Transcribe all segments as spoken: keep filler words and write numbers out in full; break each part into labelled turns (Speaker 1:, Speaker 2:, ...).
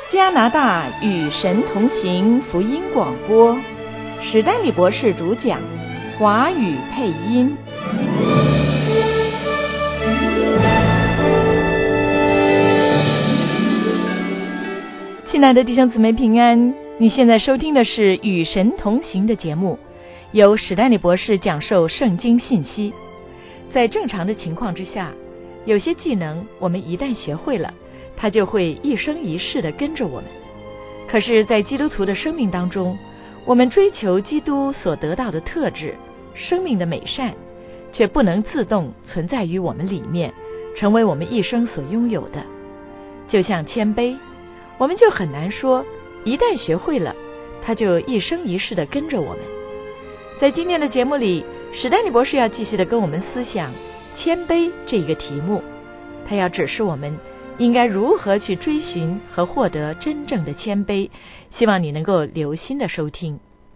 Speaker 1: 加拿大与神同行福音广播，史丹利博士主讲，华语配音。亲爱的弟兄姊妹平安，你现在收听的是与神同行的节目，由史丹利博士讲授圣经信息。在正常的情况之下，有些技能我们一旦学会了，它就会一生一世地跟着我们。可是在基督徒的生命当中，我们追求基督所得到的特质，生命的美善，却不能自动存在于我们里面，成为我们一生所拥有的。就像谦卑，我们就很难说一旦学会了，它就一生一世地跟着我们。在今天的节目里，史丹利博士要继续地跟我们思想谦卑这个题目，他要指示我们应该如何去追寻和获得真正的谦卑，希望你能够留心的收听。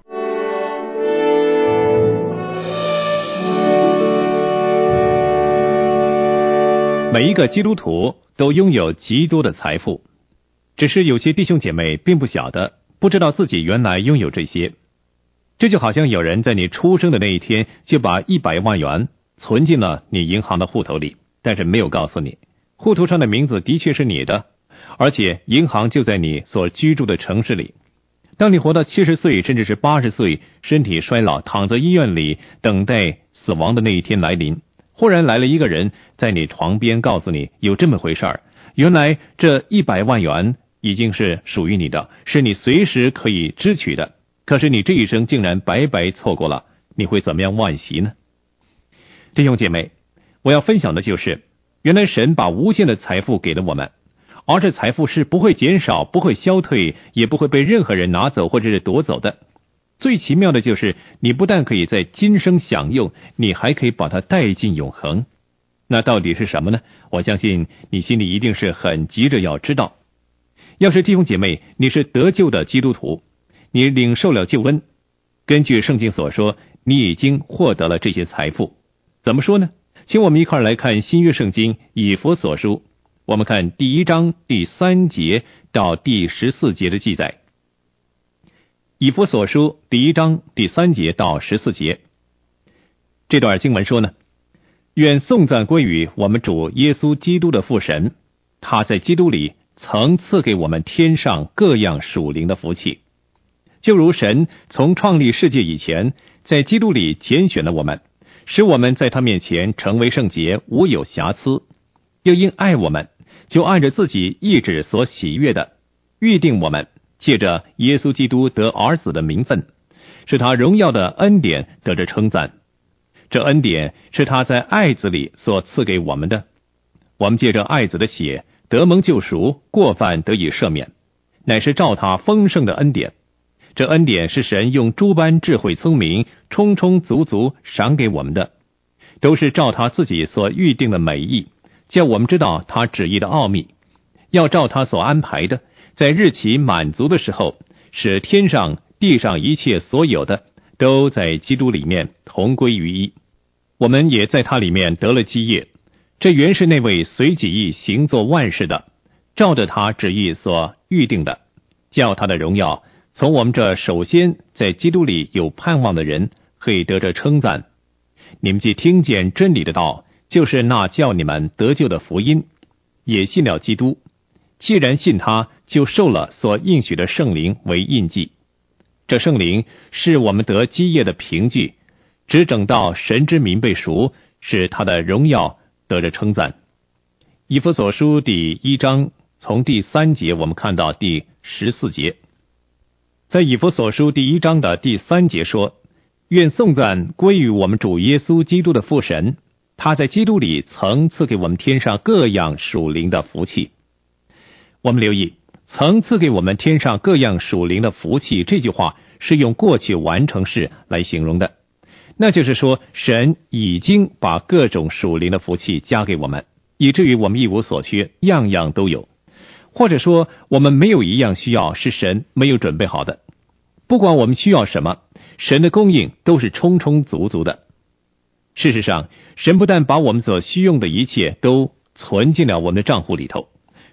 Speaker 2: 每一个基督徒都拥有极多的财富，只是有些弟兄姐妹并不晓得，不知道自己原来拥有这些。这就好像有人在你出生的那一天就把一百万元存进了你银行的户头里，但是没有告诉你，户头上的名字的确是你的，而且银行就在你所居住的城市里。当你活到七十岁甚至是八十岁，身体衰老，躺在医院里等待死亡的那一天来临，忽然来了一个人在你床边告诉你有这么回事儿，原来这一百万元已经是属于你的，是你随时可以支取的，可是你这一生竟然白白错过了，你会怎么样惋惜呢？弟兄姐妹，我要分享的就是原来神把无限的财富给了我们，而这财富是不会减少，不会消退，也不会被任何人拿走或者是夺走的。最奇妙的就是你不但可以在今生享用，你还可以把它带进永恒。那到底是什么呢？我相信你心里一定是很急着要知道。要是弟兄姐妹你是得救的基督徒，你领受了救恩，根据圣经所说，你已经获得了这些财富。怎么说呢？请我们一块来看新约圣经以弗所书，我们看第一章第三节到第十四节的记载。以弗所书第一章第三节到十四节，这段经文说呢，愿颂赞归于我们主耶稣基督的父神，他在基督里曾赐给我们天上各样属灵的福气，就如神从创立世界以前，在基督里拣选了我们，使我们在他面前成为圣洁，无有瑕疵，又因爱我们，就按着自己意志所喜悦的预定我们，借着耶稣基督得儿子的名分，使他荣耀的恩典得着称赞。这恩典是他在爱子里所赐给我们的，我们借着爱子的血得蒙救赎，过犯得以赦免，乃是照他丰盛的恩典。这恩典是神用诸般智慧聪明充充足足赏给我们的，都是照他自己所预定的美意，叫我们知道他旨意的奥秘，要照他所安排的，在日期满足的时候，使天上地上一切所有的都在基督里面同归于一。我们也在他里面得了基业，这原是那位随己意行作万事的，照着他旨意所预定的，叫他的荣耀从我们这首先在基督里有盼望的人可以得着称赞。你们既听见真理的道，就是那叫你们得救的福音，也信了基督，既然信他，就受了所应许的圣灵为印记。这圣灵是我们得基业的凭据，只等到神之民被赎，使他的荣耀得着称赞。以弗所书第一章从第三节我们看到第十四节。在以弗所书第一章的第三节说，愿颂赞归于我们主耶稣基督的父神，他在基督里曾赐给我们天上各样属灵的福气。我们留意，曾赐给我们天上各样属灵的福气，这句话是用过去完成式来形容的，那就是说神已经把各种属灵的福气加给我们，以至于我们一无所缺，样样都有。或者说我们没有一样需要是神没有准备好的，不管我们需要什么，神的供应都是充充足足的。事实上，神不但把我们所需用的一切都存进了我们的账户里头，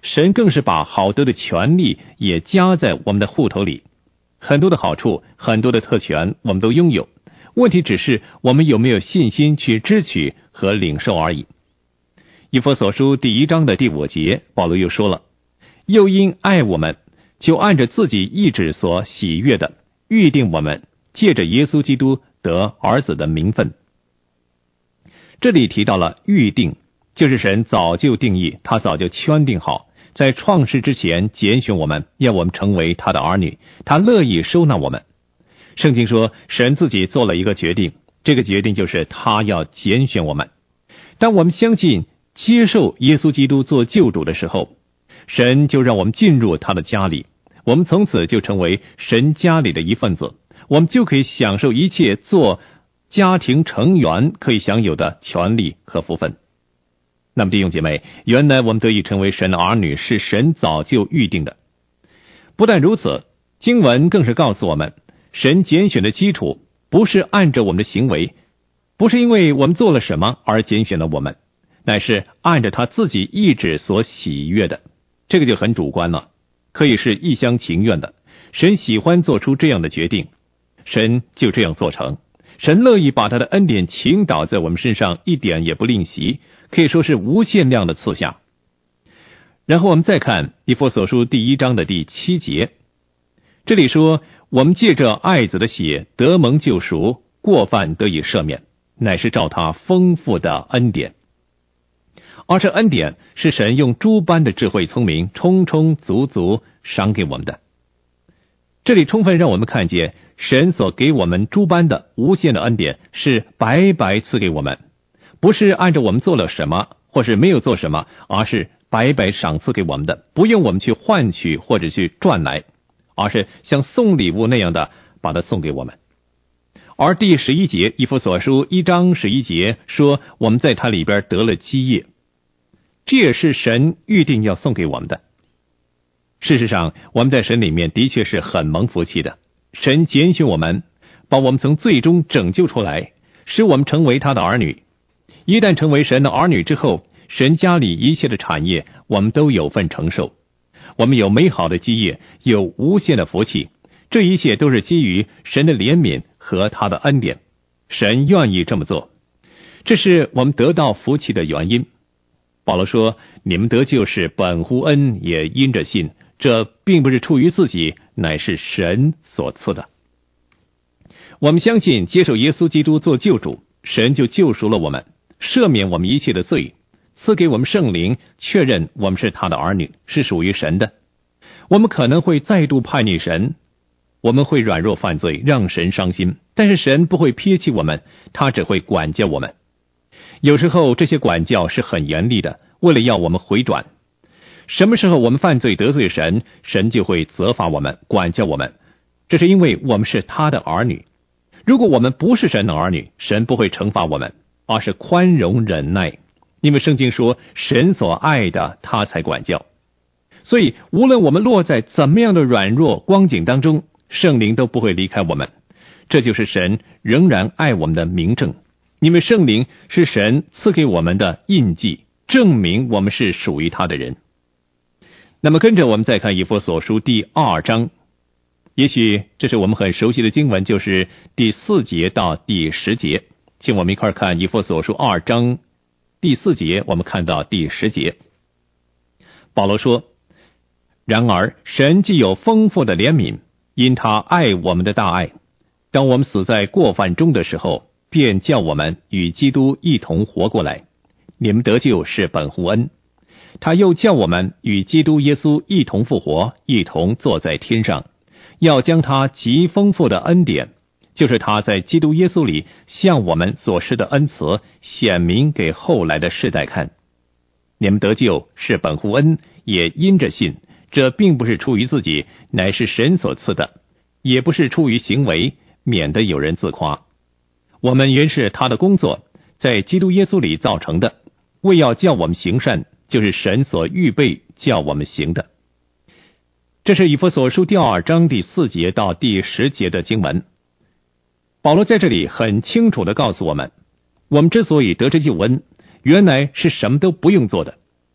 Speaker 2: 神更是把好多的权利也加在我们的户头里，很多的好处，很多的特权我们都拥有，问题只是我们有没有信心去支取和领受而已。以弗所书第一章的第五节，保罗又说了，又因爱我们，就按着自己意志所喜悦的，预定我们借着耶稣基督得儿子的名分。这里提到了预定，就是神早就定义，他早就圈定好，在创世之前拣选我们，要我们成为他的儿女，他乐意收纳我们。圣经说，神自己做了一个决定，这个决定就是他要拣选我们。当我们相信接受耶稣基督做救主的时候，神就让我们进入他的家里，我们从此就成为神家里的一份子，我们就可以享受一切做家庭成员可以享有的权利和福分。那么弟兄姐妹，原来我们得以成为神的儿女是神早就预定的。不但如此，经文更是告诉我们，神拣选的基础不是按着我们的行为，不是因为我们做了什么而拣选了我们，乃是按着他自己意志所喜悦的。这个就很主观了，可以是一厢情愿的，神喜欢做出这样的决定，神就这样做成，神乐意把他的恩典倾倒在我们身上，一点也不吝惜，可以说是无限量的赐下。然后我们再看以弗所书第一章的第七节，这里说，我们借着爱子的血得蒙救赎，过犯得以赦免，乃是照他丰富的恩典。而这恩典是神用诸般的智慧聪明充充足足赏给我们的。这里充分让我们看见，神所给我们诸般的无限的恩典是白白赐给我们，不是按照我们做了什么或是没有做什么，而是白白赏赐给我们的，不用我们去换取或者去赚来，而是像送礼物那样的把它送给我们。而第十一节，以弗所书一章十一节说，我们在它里边得了基业，这也是神预定要送给我们的。事实上，我们在神里面的确是很蒙福气的，神拣选我们，把我们从最终拯救出来，使我们成为他的儿女。一旦成为神的儿女之后，神家里一切的产业我们都有份承受，我们有美好的基业，有无限的福气，这一切都是基于神的怜悯和他的恩典，神愿意这么做，这是我们得到福气的原因。保罗说，你们得救是本乎恩，也因着信，这并不是出于自己，乃是神所赐的。我们相信接受耶稣基督做救主，神就救赎了我们，赦免我们一切的罪，赐给我们圣灵，确认我们是他的儿女，是属于神的。我们可能会再度叛逆神，我们会软弱犯罪，让神伤心，但是神不会撇弃我们，他只会管教我们。有时候这些管教是很严厉的，为了要我们回转。什么时候我们犯罪得罪神，神就会责罚我们，管教我们，这是因为我们是他的儿女。如果我们不是神的儿女，神不会惩罚我们，而是宽容忍耐，因为圣经说，神所爱的他才管教。所以无论我们落在怎么样的软弱光景当中，圣灵都不会离开我们，这就是神仍然爱我们的明证。因为圣灵是神赐给我们的印记，证明我们是属于他的人。那么跟着我们再看以弗所书第二章，也许这是我们很熟悉的经文，就是第四节到第十节。请我们一块看以弗所书二章第四节，我们看到第十节。保罗说，然而神既有丰富的怜悯，因他爱我们的大爱，当我们死在过犯中的时候，便叫我们与基督一同活过来。你们得救是本乎恩，他又叫我们与基督耶稣一同复活，一同坐在天上，要将他极丰富的恩典，就是他在基督耶稣里向我们所施的恩慈，显明给后来的世代看。你们得救是本乎恩，也因着信，这并不是出于自己，乃是神所赐的，也不是出于行为，免得有人自夸。我们原是他的工作，在基督耶稣里造成的，为要叫我们行善，就是神所预备叫我们行的。这是以弗所书第二章第四节到第十节的经文。保罗在这里很清楚地告诉我们，我们之所以得着救恩，原来是什么都不用做的，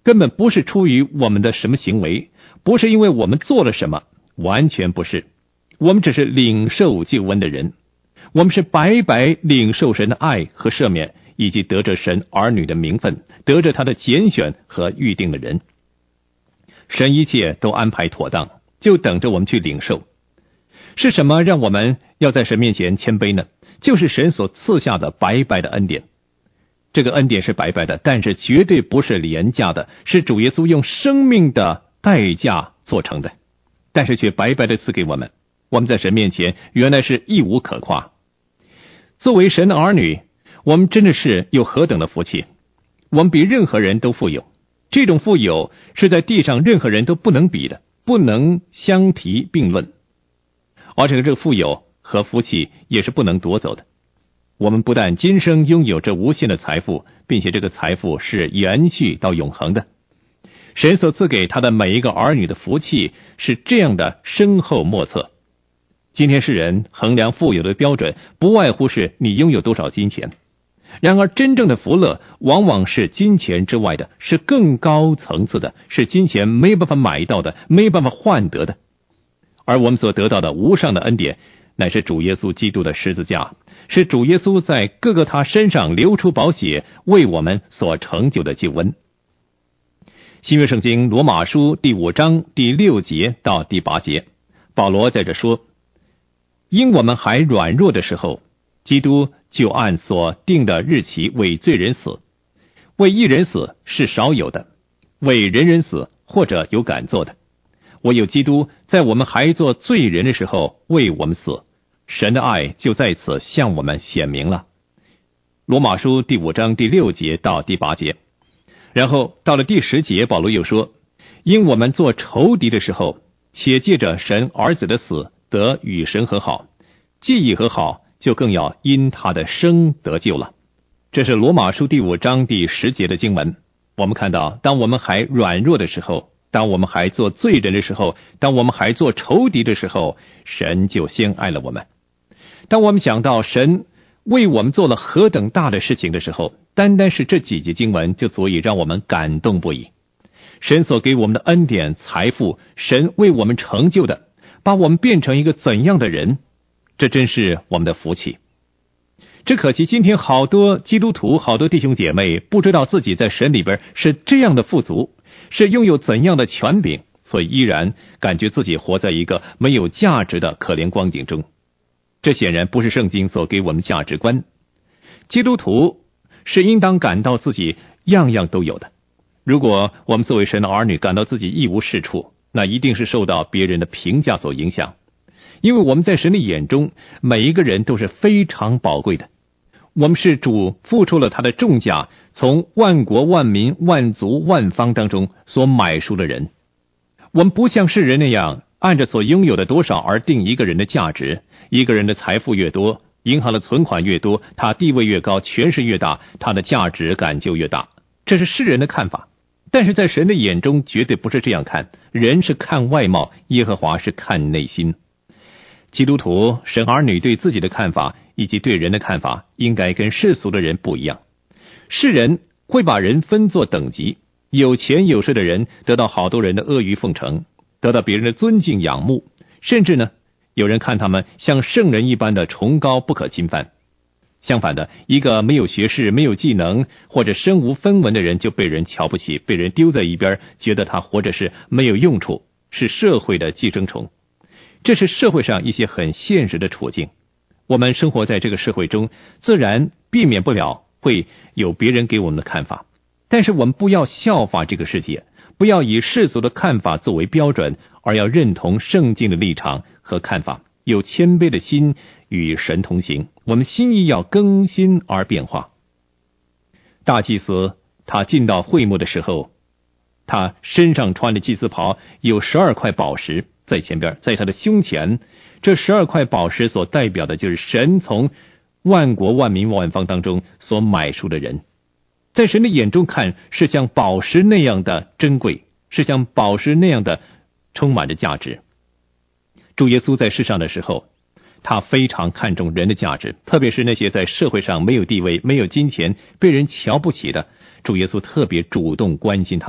Speaker 2: 根本不是出于我们的什么行为，不是因为我们做了什么，完全不是。我们只是领受救恩的人，我们是白白领受神的爱和赦免，以及得着神儿女的名分，得着他的拣选和预定的人。神一切都安排妥当，就等着我们去领受。是什么让我们要在神面前谦卑呢？就是神所赐下的白白的恩典。这个恩典是白白的，但是绝对不是廉价的，是主耶稣用生命的代价做成的，但是却白白的赐给我们。我们在神面前原来是一无可夸。作为神的儿女，我们真的是有何等的福气，我们比任何人都富有。这种富有是在地上任何人都不能比的，不能相提并论。而且这个富有和福气也是不能夺走的。我们不但今生拥有这无限的财富，并且这个财富是延续到永恒的。神所赐给他的每一个儿女的福气是这样的深厚莫测。今天世人衡量富有的标准，不外乎是你拥有多少金钱。然而真正的福乐往往是金钱之外的，是更高层次的，是金钱没办法买到的，没办法换得的。而我们所得到的无上的恩典，乃是主耶稣基督的十字架，是主耶稣在各个他身上流出宝血为我们所成就的救恩。新约圣经罗马书第五章第六节到第八节，保罗在这说，因我们还软弱的时候，基督就按所定的日期为罪人死。为一人死是少有的，为人人死或者有敢做的。唯有基督在我们还做罪人的时候为我们死，神的爱就在此向我们显明了。罗马书第五章第六节到第八节。然后到了第十节，保罗又说，因我们做仇敌的时候，且借着神儿子的死得与神和好，既已和好，就更要因他的生得救了。这是罗马书第五章第十节的经文。我们看到，当我们还软弱的时候，当我们还做罪人的时候，当我们还做仇敌的时候，神就先爱了我们。当我们想到神为我们做了何等大的事情的时候，单单是这几节经文就足以让我们感动不已。神所给我们的恩典财富，神为我们成就的，把我们变成一个怎样的人，这真是我们的福气。只可惜今天好多基督徒，好多弟兄姐妹不知道自己在神里边是这样的富足，是拥有怎样的权柄，所以依然感觉自己活在一个没有价值的可怜光景中。这显然不是圣经所给我们价值观。基督徒是应当感到自己样样都有的。如果我们作为神的儿女感到自己一无是处，那一定是受到别人的评价所影响。因为我们在神的眼中，每一个人都是非常宝贵的。我们是主付出了他的重价，从万国万民万族万方当中所买赎的人。我们不像世人那样按着所拥有的多少而定一个人的价值。一个人的财富越多，银行的存款越多，他地位越高，权势越大，他的价值感就越大。这是世人的看法，但是在神的眼中绝对不是这样看。人是看外貌，耶和华是看内心。基督徒神儿女对自己的看法以及对人的看法应该跟世俗的人不一样。世人会把人分作等级，有钱有势的人得到好多人的阿谀奉承，得到别人的尊敬仰慕，甚至呢有人看他们像圣人一般的崇高不可侵犯。相反的，一个没有学识没有技能或者身无分文的人就被人瞧不起，被人丢在一边，觉得他活着是没有用处，是社会的寄生虫。这是社会上一些很现实的处境。我们生活在这个社会中，自然避免不了会有别人给我们的看法，但是我们不要效法这个世界，不要以世俗的看法作为标准，而要认同圣经的立场和看法，有谦卑的心与神同行。我们心意要更新而变化。大祭司他进到会幕的时候，他身上穿的祭司袍有十二块宝石在前边，在他的胸前，这十二块宝石所代表的就是神从万国万民万方当中所买赎的人。在神的眼中看，是像宝石那样的珍贵，是像宝石那样的充满着价值。主耶稣在世上的时候，他非常看重人的价值，特别是那些在社会上没有地位没有金钱被人瞧不起的，主耶稣特别主动关心他们，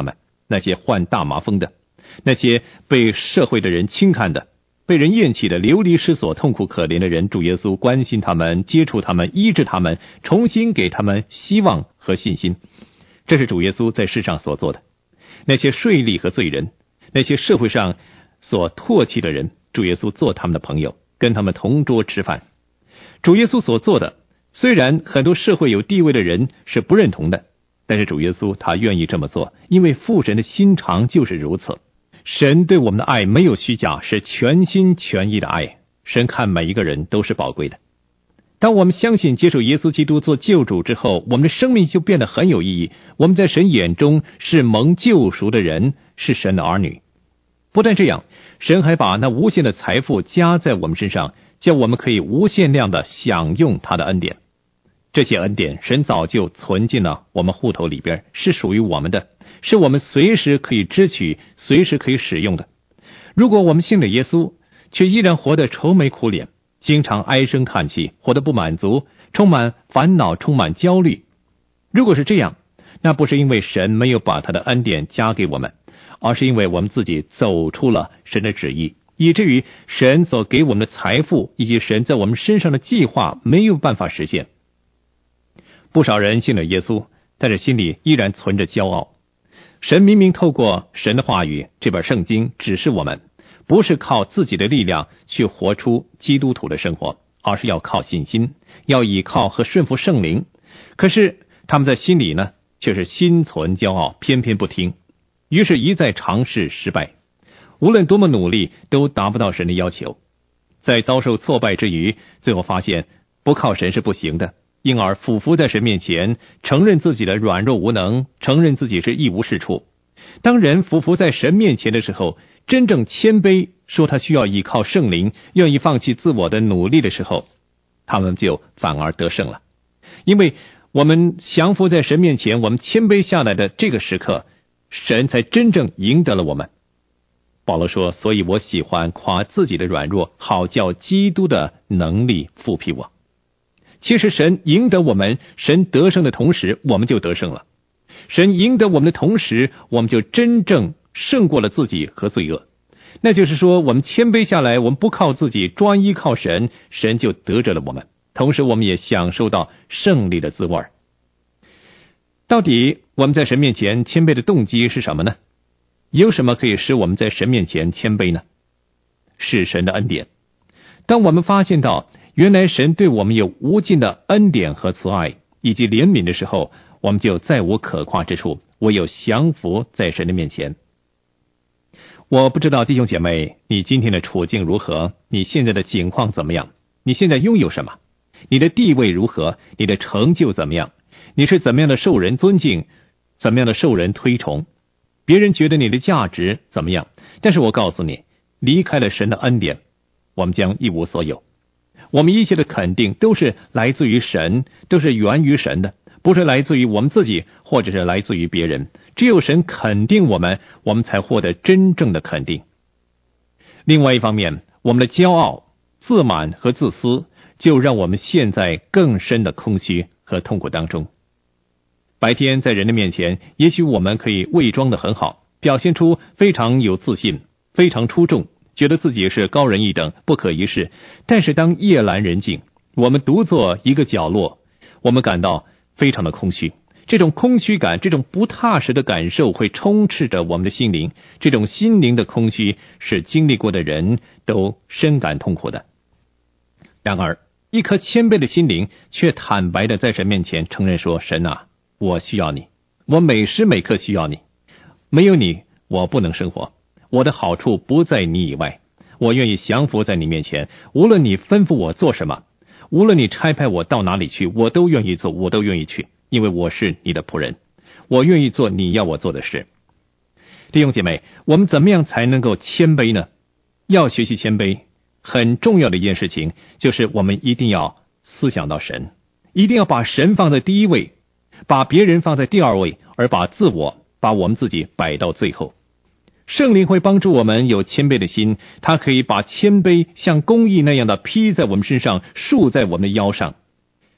Speaker 2: 那些患大麻风的，那些被社会的人轻看的，被人厌弃的，流离失所、痛苦可怜的人，主耶稣关心他们，接触他们，医治他们，重新给他们希望和信心。这是主耶稣在世上所做的。那些税吏和罪人，那些社会上所唾弃的人，主耶稣做他们的朋友，跟他们同桌吃饭。主耶稣所做的，虽然很多社会有地位的人是不认同的，但是主耶稣他愿意这么做，因为父神的心肠就是如此。神对我们的爱没有虚假，是全心全意的爱。神看每一个人都是宝贵的。当我们相信接受耶稣基督做救主之后，我们的生命就变得很有意义。我们在神眼中是蒙救赎的人，是神的儿女。不但这样，神还把那无限的财富加在我们身上，叫我们可以无限量的享用他的恩典。这些恩典神早就存进了我们户头里边，是属于我们的，是我们随时可以支取，随时可以使用的。如果我们信了耶稣，却依然活得愁眉苦脸，经常唉声叹气，活得不满足，充满烦恼，充满焦虑，如果是这样，那不是因为神没有把他的恩典加给我们，而是因为我们自己走出了神的旨意，以至于神所给我们的财富以及神在我们身上的计划没有办法实现。不少人信了耶稣，但是心里依然存着骄傲。神明明透过神的话语，这本圣经指示我们，不是靠自己的力量去活出基督徒的生活，而是要靠信心，要倚靠和顺服圣灵。可是他们在心里呢，却是心存骄傲，偏偏不听，于是一再尝试失败，无论多么努力都达不到神的要求。在遭受挫败之余，最后发现不靠神是不行的，因而俯伏在神面前，承认自己的软弱无能，承认自己是一无是处。当人俯伏在神面前的时候，真正谦卑，说他需要依靠圣灵，愿意放弃自我的努力的时候，他们就反而得胜了。因为我们降服在神面前，我们谦卑下来的这个时刻，神才真正赢得了我们。保罗说，所以我喜欢夸自己的软弱，好叫基督的能力复辟我。其实神赢得我们，神得胜的同时，我们就得胜了。神赢得我们的同时，我们就真正胜过了自己和罪恶。那就是说，我们谦卑下来，我们不靠自己，专依靠神，神就得着了我们，同时我们也享受到胜利的滋味。到底我们在神面前谦卑的动机是什么呢？有什么可以使我们在神面前谦卑呢？是神的恩典。当我们发现到原来神对我们有无尽的恩典和慈爱以及怜悯的时候，我们就再无可夸之处，唯有降服在神的面前。我不知道弟兄姐妹，你今天的处境如何？你现在的境况怎么样？你现在拥有什么？你的地位如何？你的成就怎么样？你是怎么样的受人尊敬？怎么样的受人推崇？别人觉得你的价值怎么样？但是我告诉你，离开了神的恩典，我们将一无所有。我们一切的肯定都是来自于神，都是源于神的，不是来自于我们自己，或者是来自于别人。只有神肯定我们，我们才获得真正的肯定。另外一方面，我们的骄傲、自满和自私，就让我们陷在更深的空虚和痛苦当中。白天在人的面前，也许我们可以伪装得很好，表现出非常有自信，非常出众，觉得自己是高人一等，不可一世。但是当夜阑人静，我们独坐一个角落，我们感到非常的空虚。这种空虚感，这种不踏实的感受会充斥着我们的心灵，这种心灵的空虚是经历过的人都深感痛苦的。然而一颗谦卑的心灵却坦白的在神面前承认说，神啊，我需要你，我每时每刻需要你，没有你我不能生活，我的好处不在你以外，我愿意降服在你面前，无论你吩咐我做什么，无论你差派我到哪里去，我都愿意做，我都愿意去，因为我是你的仆人，我愿意做你要我做的事。弟兄姐妹，我们怎么样才能够谦卑呢？要学习谦卑，很重要的一件事情就是我们一定要思想到神，一定要把神放在第一位，把别人放在第二位，而把自我，把我们自己摆到最后。圣灵会帮助我们有谦卑的心，他可以把谦卑像公义那样的披在我们身上，束在我们的腰上。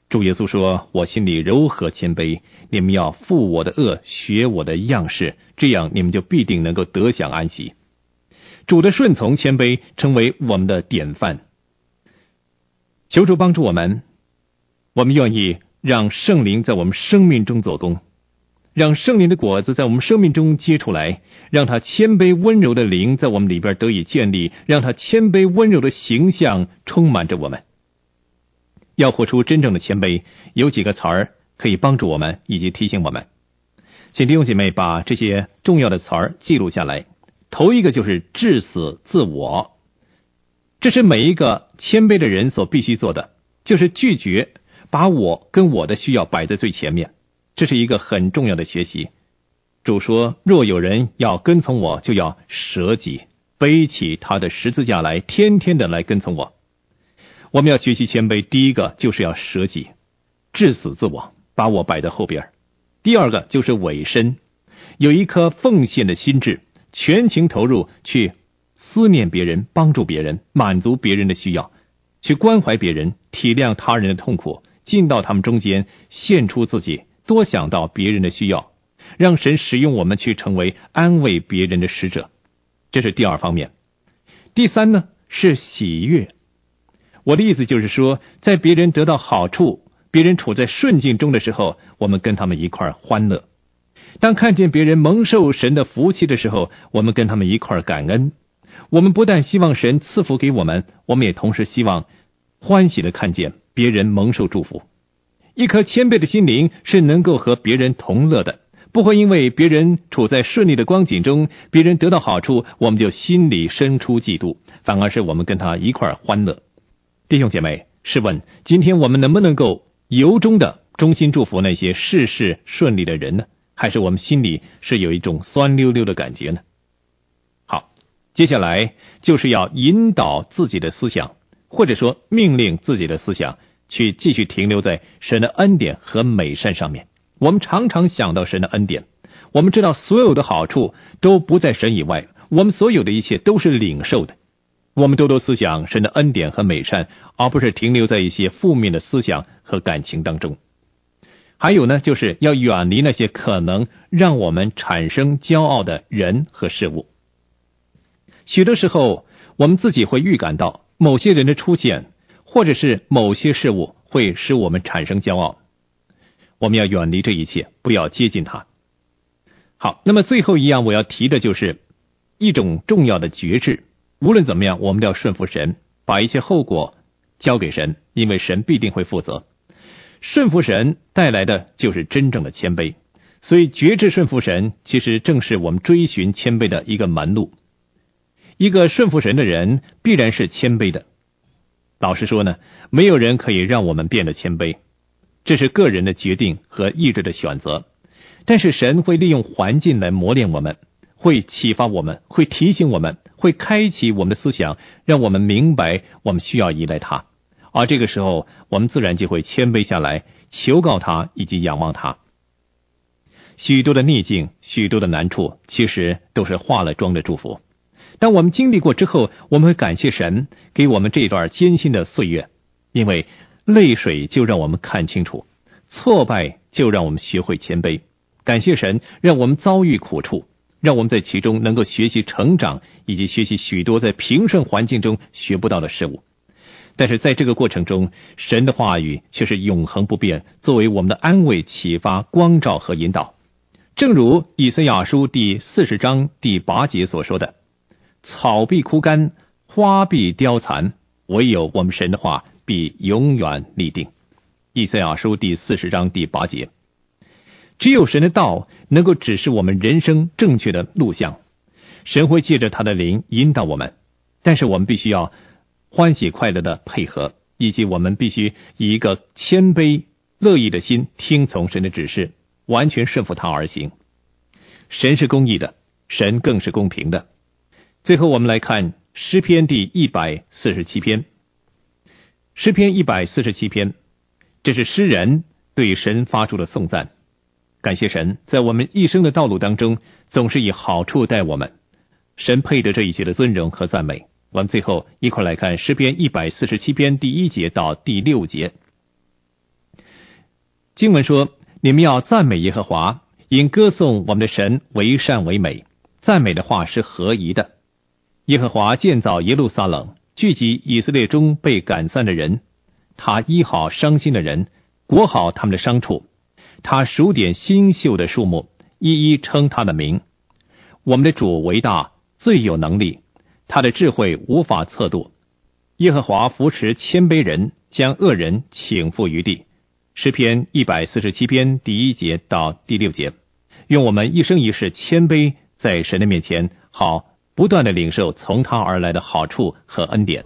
Speaker 2: 主耶稣说，我心里柔和谦卑，你们要负我的恶，学我的样式，这样你们就必定能够得享安息。主的顺从谦卑成为我们的典范。求主帮助我们，我们愿意让圣灵在我们生命中走动，让圣灵的果子在我们生命中结出来，让他谦卑温柔的灵在我们里边得以建立，让他谦卑温柔的形象充满着我们。要活出真正的谦卑，有几个词儿可以帮助我们以及提醒我们。请弟兄姐妹把这些重要的词儿记录下来。头一个就是致死自我，这是每一个谦卑的人所必须做的，就是拒绝把我跟我的需要摆在最前面。这是一个很重要的学习。主说，若有人要跟从我，就要舍己，背起他的十字架来，天天的来跟从我。我们要学习谦卑，第一个就是要舍己，致死自我，把我摆在后边。第二个就是委身，有一颗奉献的心智，全情投入去思念别人，帮助别人，满足别人的需要，去关怀别人，体谅他人的痛苦，进到他们中间，献出自己，多想到别人的需要，让神使用我们去成为安慰别人的使者。这是第二方面。第三呢，是喜悦。我的意思就是说，在别人得到好处，别人处在顺境中的时候，我们跟他们一块欢乐。当看见别人蒙受神的福气的时候，我们跟他们一块感恩。我们不但希望神赐福给我们，我们也同时希望欢喜的看见别人蒙受祝福。一颗谦卑的心灵是能够和别人同乐的，不会因为别人处在顺利的光景中，别人得到好处，我们就心里生出嫉妒，反而是我们跟他一块欢乐。弟兄姐妹，试问今天我们能不能够由衷的衷心祝福那些事事顺利的人呢？还是我们心里是有一种酸溜溜的感觉呢？好，接下来就是要引导自己的思想，或者说命令自己的思想去继续停留在神的恩典和美善上面。我们常常想到神的恩典，我们知道所有的好处都不在神以外，我们所有的一切都是领受的。我们多多思想神的恩典和美善，而不是停留在一些负面的思想和感情当中。还有呢，就是要远离那些可能让我们产生骄傲的人和事物。许多时候我们自己会预感到某些人的出现，或者是某些事物会使我们产生骄傲，我们要远离这一切，不要接近它。好，那么最后一样我要提的就是一种重要的觉知。无论怎么样，我们都要顺服神，把一切后果交给神，因为神必定会负责。顺服神带来的就是真正的谦卑，所以觉知顺服神其实正是我们追寻谦卑的一个门路。一个顺服神的人必然是谦卑的。老实说呢，没有人可以让我们变得谦卑，这是个人的决定和意志的选择。但是神会利用环境来磨练我们，会启发我们，会提醒我们，会开启我们的思想，让我们明白我们需要依赖他。而这个时候我们自然就会谦卑下来，求告他以及仰望他。许多的逆境，许多的难处，其实都是化了妆的祝福。当我们经历过之后，我们会感谢神给我们这段艰辛的岁月，因为泪水就让我们看清楚，挫败就让我们学会谦卑。感谢神让我们遭遇苦处，让我们在其中能够学习成长，以及学习许多在平顺环境中学不到的事物。但是在这个过程中，神的话语却是永恒不变，作为我们的安慰、启发、光照和引导。正如以赛亚书第四十章第八节所说的，草必枯干，花必凋残，唯有我们神的话必永远立定。以赛亚书第四十章第八节。只有神的道能够指示我们人生正确的路向，神会借着他的灵引导我们，但是我们必须要欢喜快乐的配合，以及我们必须以一个谦卑乐意的心听从神的指示，完全顺服他而行。神是公义的，神更是公平的。最后我们来看诗篇第一百四十七篇。诗篇一百四十七篇，这是诗人对神发出的颂赞。感谢神在我们一生的道路当中总是以好处待我们，神配得这一切的尊荣和赞美。我们最后一块来看诗篇一百四十七篇第一节到第六节。 经文说，你们要赞美耶和华，因歌颂我们的神为善为美。赞美的话是合宜的。耶和华建造耶路撒冷，聚集以色列中被赶散的人，他医好伤心的人，裹好他们的伤处。他数点新秀的树木，一一称他的名。我们的主为大，最有能力，他的智慧无法测度。耶和华扶持谦卑人，将恶人倾覆于地。诗篇一百四十七篇第一节到第六节。愿我们一生一世谦卑在神的面前，好不断地领受从他而来的好处和恩典。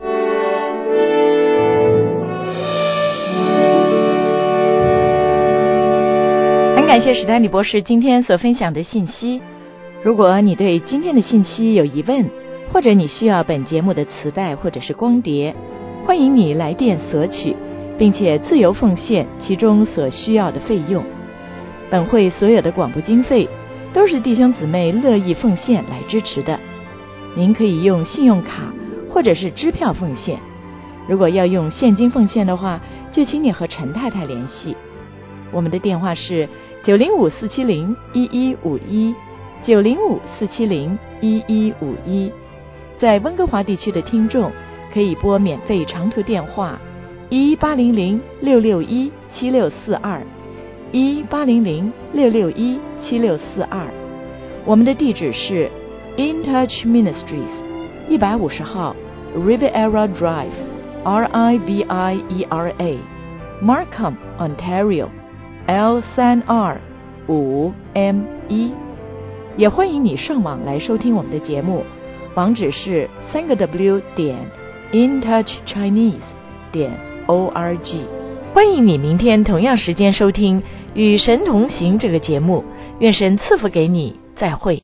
Speaker 1: 很感谢史丹利博士今天所分享的信息。如果你对今天的信息有疑问，或者你需要本节目的磁带或者是光碟，欢迎你来电索取，并且自由奉献其中所需要的费用。本会所有的广播经费都是弟兄姊妹乐意奉献来支持的。您可以用信用卡或者是支票奉献。如果要用现金奉献的话，就请你和陈太太联系。我们的电话是九零五四七零一一五一，九零五四七零一一五一。在温哥华地区的听众可以拨免费长途电话一八零零六六一七六四二，一八零零六六一七六四二。我们的地址是 In Touch Ministries 一百五十号 Riviera Drive R I V I E R A Markham Ontario L 三二五 M 一。也欢迎你上网来收听我们的节目，网址是三个 W 点 intouchchinese 点 org。欢迎你明天同样时间收听与神同行这个节目，愿神赐福给你，再会。